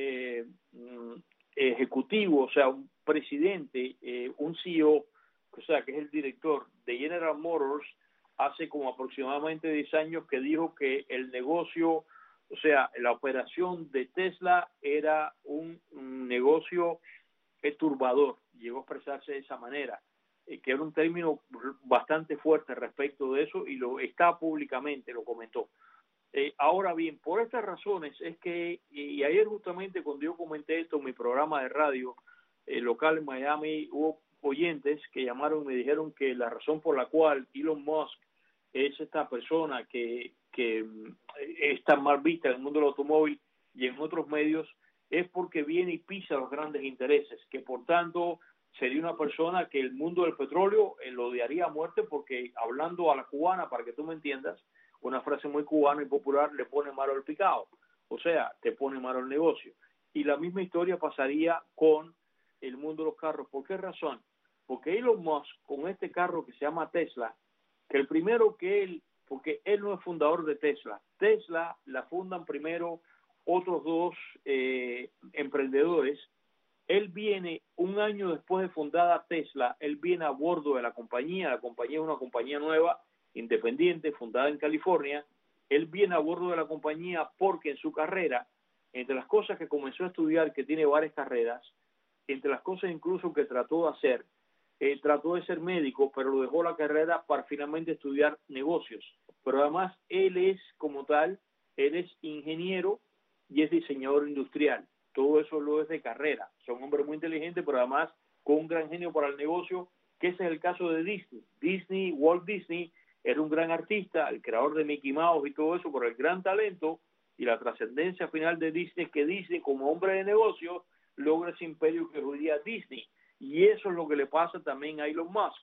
ejecutivo, o sea, un presidente, un CEO, o sea, que es el director de General Motors, hace como aproximadamente 10 años que dijo que el negocio, o sea, la operación de Tesla era un negocio turbador, llegó a expresarse de esa manera, que era un término bastante fuerte respecto de eso y lo está públicamente, lo comentó. Ahora bien, por estas razones es que, y ayer justamente cuando yo comenté esto en mi programa de radio local en Miami, hubo oyentes que llamaron y me dijeron que la razón por la cual Elon Musk es esta persona que es tan mal vista en el mundo del automóvil y en otros medios es porque viene y pisa los grandes intereses, que por tanto sería una persona que el mundo del petróleo lo odiaría a muerte porque, hablando a la cubana, para que tú me entiendas, una frase muy cubana y popular, le pone malo el picado, o sea, te pone malo el negocio. Y la misma historia pasaría con el mundo de los carros. ¿Por qué razón? Porque Elon Musk, con este carro que se llama Tesla, que el primero que él, porque él no es fundador de Tesla, Tesla la fundan primero otros dos emprendedores. Él viene un año después de fundada Tesla, él viene a bordo de la compañía es una compañía nueva, independiente, fundada en California. Él viene a bordo de la compañía porque en su carrera, entre las cosas que comenzó a estudiar, que tiene varias carreras, entre las cosas incluso que trató de hacer, trató de ser médico, pero lo dejó la carrera para finalmente estudiar negocios. Pero además él es como tal, él es ingeniero y es diseñador industrial. Todo eso lo es de carrera. Son hombres muy inteligentes, pero además con un gran genio para el negocio, que ese es el caso de Disney. Walt Disney era un gran artista, el creador de Mickey Mouse y todo eso, por el gran talento y la trascendencia final de Disney, que Disney como hombre de negocio logra ese imperio que hoy día Disney. Y eso es lo que le pasa también a Elon Musk.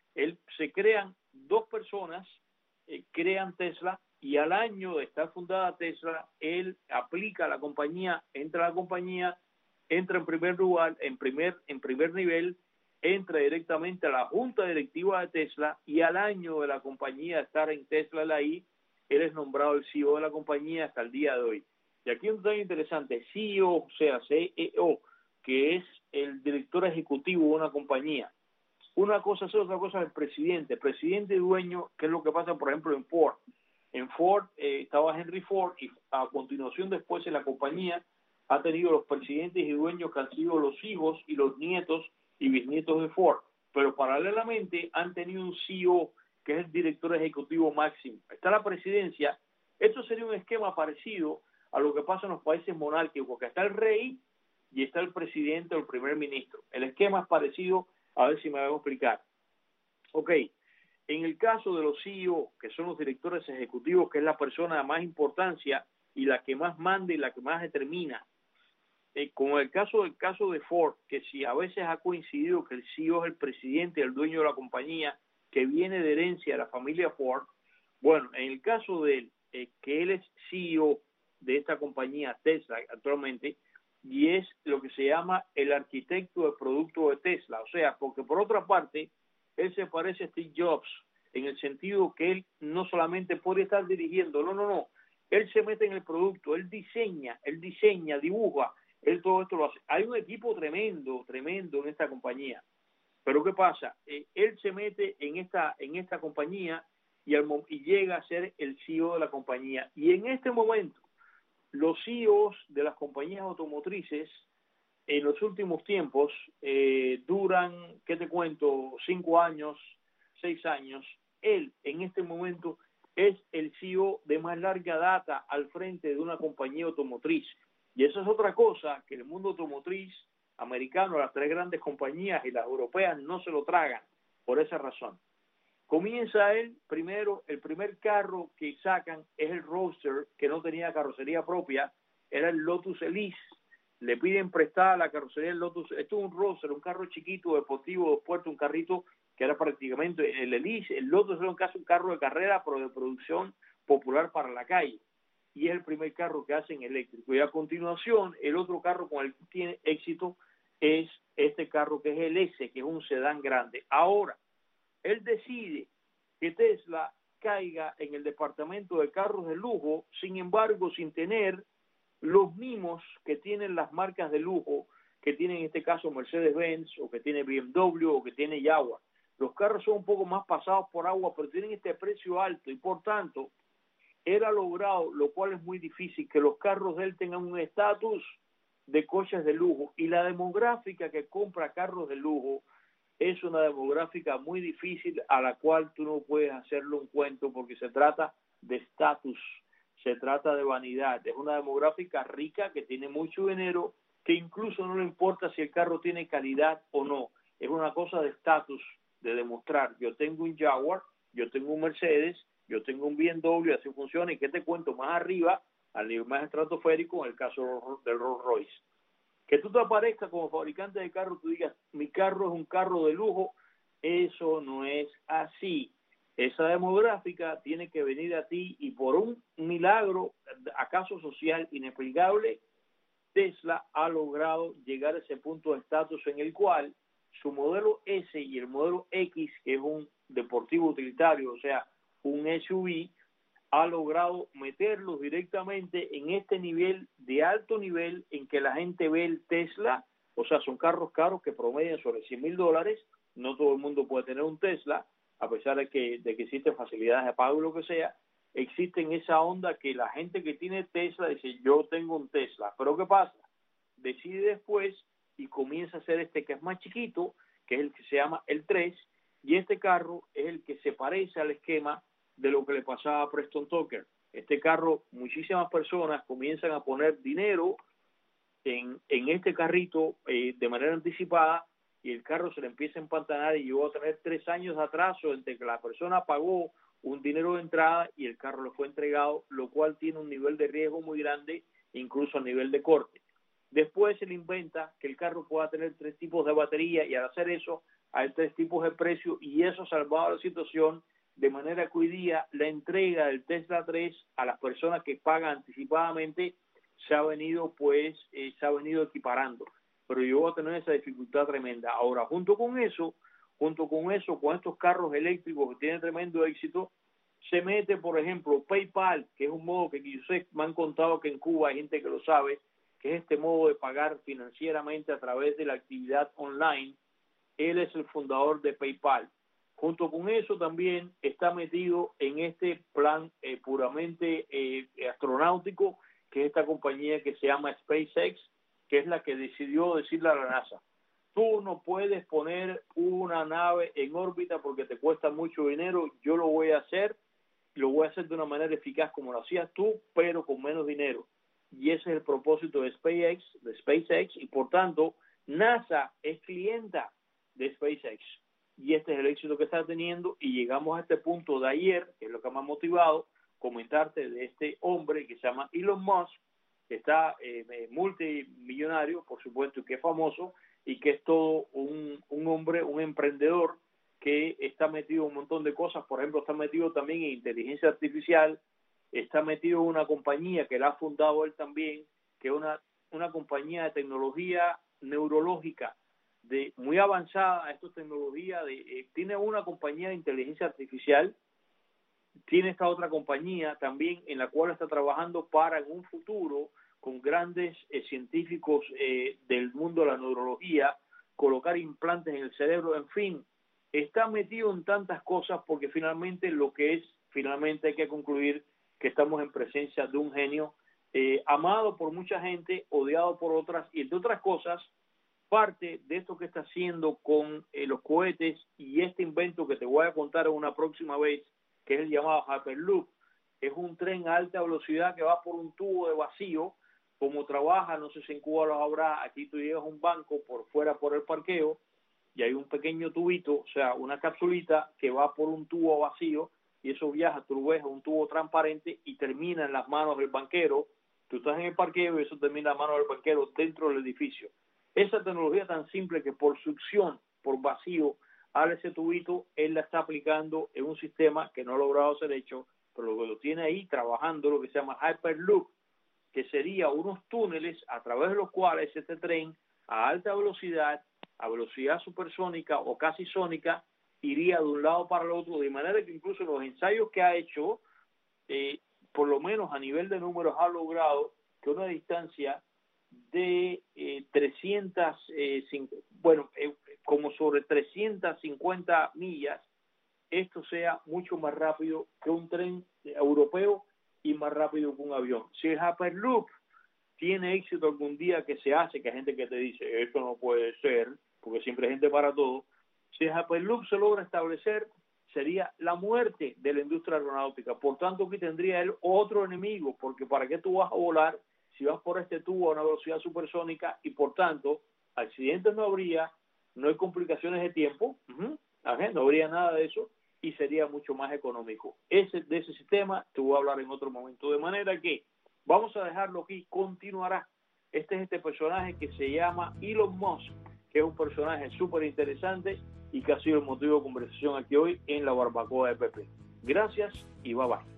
Se crean dos personas, crean Tesla, y al año de estar fundada Tesla, él aplica a la compañía, entra a la compañía, entra en primer lugar, en primer nivel, entra directamente a la junta directiva de Tesla, y al año de la compañía estar en Tesla él es nombrado el CEO de la compañía hasta el día de hoy. Y aquí un detalle interesante, CEO, o sea, CEO, que es el director ejecutivo de una compañía. Una cosa es otra cosa es el presidente y dueño, que es lo que pasa, por ejemplo, en Ford. En Ford estaba Henry Ford y a continuación después en la compañía ha tenido los presidentes y dueños que han sido los hijos y los nietos y bisnietos de Ford. Pero paralelamente han tenido un CEO que es el director ejecutivo máximo. Está la presidencia. Esto sería un esquema parecido a lo que pasa en los países monárquicos, que está el rey y está el presidente o el primer ministro. El esquema es parecido, a ver si me voy a explicar. Ok. En el caso de los CEO, que son los directores ejecutivos, que es la persona de más importancia y la que más manda y la que más determina, como el caso de Ford, que si a veces ha coincidido que el CEO es el presidente y el dueño de la compañía, que viene de herencia de la familia Ford, bueno, en el caso de él, que él es CEO de esta compañía Tesla actualmente, y es lo que se llama el arquitecto de producto de Tesla, o sea, porque por otra parte, él se parece a Steve Jobs en el sentido que él no solamente puede estar dirigiendo, no, él se mete en el producto, él diseña, dibuja, él todo esto lo hace. Hay un equipo tremendo en esta compañía, pero ¿qué pasa? Él se mete en esta compañía y llega a ser el CEO de la compañía, y en este momento los CEOs de las compañías automotrices en los últimos tiempos duran, ¿qué te cuento?, 5 años, 6 años. Él, en este momento, es el CEO de más larga data al frente de una compañía automotriz. Y eso es otra cosa, que el mundo automotriz americano, las 3 grandes compañías y las europeas no se lo tragan por esa razón. Comienza él primero, el primer carro que sacan es el Roadster, que no tenía carrocería propia, era el Lotus Elise. Le piden prestada la carrocería del Lotus. Esto es un Roadster, un carro chiquito, deportivo, 2 puertas, un carrito que era prácticamente el Elise. El Lotus era un carro de carrera, pero de producción popular para la calle. Y es el primer carro que hacen eléctrico. Y a continuación, el otro carro con el que tiene éxito es este carro que es el S, que es un sedán grande. Ahora, él decide que Tesla caiga en el departamento de carros de lujo, sin embargo, sin tener los mimos que tienen las marcas de lujo, que tienen en este caso Mercedes-Benz, o que tiene BMW, o que tiene Jaguar. Los carros son un poco más pasados por agua, pero tienen este precio alto, y por tanto, él ha logrado, lo cual es muy difícil, que los carros de él tengan un estatus de coches de lujo, y la demográfica que compra carros de lujo es una demográfica muy difícil a la cual tú no puedes hacerle un cuento porque se trata de estatus, se trata de vanidad. Es una demográfica rica que tiene mucho dinero, que incluso no le importa si el carro tiene calidad o no. Es una cosa de estatus, de demostrar, yo tengo un Jaguar, yo tengo un Mercedes, yo tengo un BMW, así funciona. Y qué te cuento, más arriba, al nivel más estratosférico, en el caso del Rolls Royce. Que tú te aparezcas como fabricante de carro, tú digas, mi carro es un carro de lujo, eso no es así. Esa demográfica tiene que venir a ti y por un milagro, acaso social inexplicable, Tesla ha logrado llegar a ese punto de estatus en el cual su modelo S y el modelo X, que es un deportivo utilitario, o sea, un SUV, ha logrado meterlos directamente en este nivel de alto nivel en que la gente ve el Tesla. O sea, son carros caros que promedian sobre $100,000. No todo el mundo puede tener un Tesla, a pesar de que existen facilidades de pago y lo que sea. Existe en esa onda que la gente que tiene Tesla dice, yo tengo un Tesla. Pero ¿qué pasa? Decide después y comienza a hacer este que es más chiquito, que es el que se llama el 3, y este carro es el que se parece al esquema de lo que le pasaba a Preston Tucker. Este carro, muchísimas personas comienzan a poner dinero en este carrito de manera anticipada y el carro se le empieza a empantanar y llegó a tener 3 años de atraso entre que la persona pagó un dinero de entrada y el carro le fue entregado, lo cual tiene un nivel de riesgo muy grande, incluso a nivel de corte. Después se le inventa que el carro pueda tener 3 tipos de batería y al hacer eso hay 3 tipos de precio y eso ha salvado la situación, de manera que hoy día la entrega del Tesla 3 a las personas que pagan anticipadamente se ha venido equiparando, pero llegó a tener esa dificultad tremenda. Ahora, junto con eso, con estos carros eléctricos que tienen tremendo éxito, se mete, por ejemplo, PayPal, que es un modo que yo sé, me han contado que en Cuba hay gente que lo sabe, que es este modo de pagar financieramente a través de la actividad online. Él es el fundador de PayPal. Junto con eso también está metido en este plan puramente astronáutico, que es esta compañía que se llama SpaceX, que es la que decidió decirle a la NASA, tú no puedes poner una nave en órbita porque te cuesta mucho dinero, yo lo voy a hacer de una manera eficaz como lo hacías tú, pero con menos dinero. Y ese es el propósito de SpaceX, y por tanto NASA es clienta de SpaceX. Y este es el éxito que está teniendo y llegamos a este punto de ayer, que es lo que me ha motivado, comentarte de este hombre que se llama Elon Musk, que está multimillonario, por supuesto, y que es famoso, y que es todo un hombre, un emprendedor que está metido en un montón de cosas. Por ejemplo, está metido también en inteligencia artificial, está metido en una compañía que la ha fundado él también, que es una compañía de tecnología neurológica, de muy avanzada. Esto es tecnología tiene una compañía de inteligencia artificial, tiene esta otra compañía también en la cual está trabajando para en un futuro con grandes científicos del mundo de la neurología colocar implantes en el cerebro. En fin, está metido en tantas cosas porque finalmente hay que concluir que estamos en presencia de un genio amado por mucha gente, odiado por otras, y entre otras cosas, parte de esto que está haciendo con los cohetes y este invento que te voy a contar una próxima vez, que es el llamado Hyperloop, es un tren a alta velocidad que va por un tubo de vacío, como trabaja, no sé si en Cuba lo habrá, aquí tú llegas a un banco por fuera por el parqueo y hay un pequeño tubito, o sea, una capsulita que va por un tubo vacío y eso viaja, tú lo ves, un tubo transparente y termina en las manos del banquero. Tú estás en el parqueo y eso termina en las manos del banquero dentro del edificio. Esa tecnología tan simple que por succión, por vacío, abre ese tubito, él la está aplicando en un sistema que no ha logrado ser hecho, pero lo tiene ahí trabajando, lo que se llama Hyperloop, que sería unos túneles a través de los cuales este tren a alta velocidad, a velocidad supersónica o casi sónica, iría de un lado para el otro, de manera que incluso los ensayos que ha hecho, por lo menos a nivel de números, ha logrado que una distancia de como sobre 350 millas, esto sea mucho más rápido que un tren europeo y más rápido que un avión. Si el Hyperloop tiene éxito algún día, que se hace, que hay gente que te dice, esto no puede ser, porque siempre hay gente para todo, si el Hyperloop se logra establecer, sería la muerte de la industria aeronáutica. Por tanto, aquí tendría él otro enemigo, porque ¿para qué tú vas a volar si vas por este tubo a una velocidad supersónica? Y por tanto, accidentes no habría, no hay complicaciones de tiempo, no habría nada de eso, y sería mucho más económico. De ese sistema te voy a hablar en otro momento, de manera que vamos a dejarlo aquí, continuará. Este es este personaje que se llama Elon Musk, que es un personaje súper interesante y que ha sido el motivo de conversación aquí hoy en la barbacoa de Pepe. Gracias y bye bye.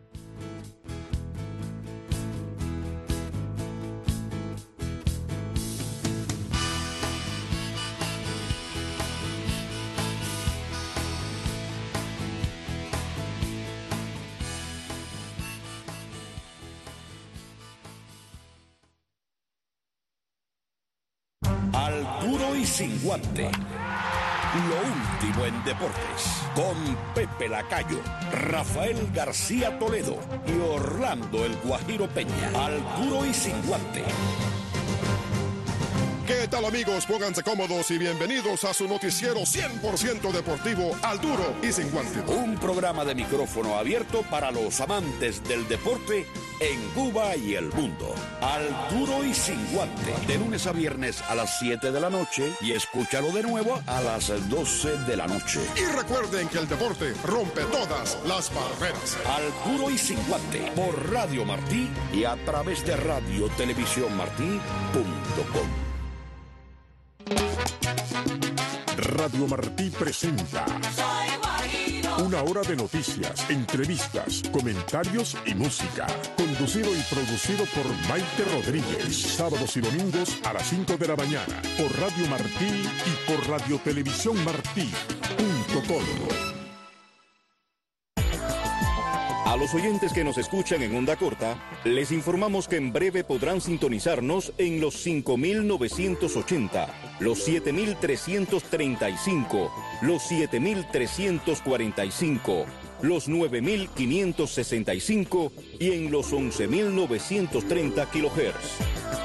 Al duro y sin guante. Lo último en deportes. Con Pepe Lacayo, Rafael García Toledo y Orlando El Guajiro Peña. Al duro y sin guante. ¿Qué tal, amigos? Pónganse cómodos y bienvenidos a su noticiero 100% deportivo, Al Duro y Sin Guante. Un programa de micrófono abierto para los amantes del deporte en Cuba y el mundo. Al Duro y Sin Guante. De lunes a viernes a las 7 de la noche y escúchalo de nuevo a las 12 de la noche. Y recuerden que el deporte rompe todas las barreras. Al Duro y Sin Guante por Radio Martí y a través de radiotelevisiónmartí.com. Radio Martí presenta una hora de noticias, entrevistas, comentarios y música. Conducido y producido por Maite Rodríguez. Sábados y domingos a las 5 de la mañana por Radio Martí y por radiotelevisiónmartí.com. A los oyentes que nos escuchan en onda corta, les informamos que en breve podrán sintonizarnos en los 5.980, los 7.335, los 7.345, los 9.565 y en los 11.930 kHz.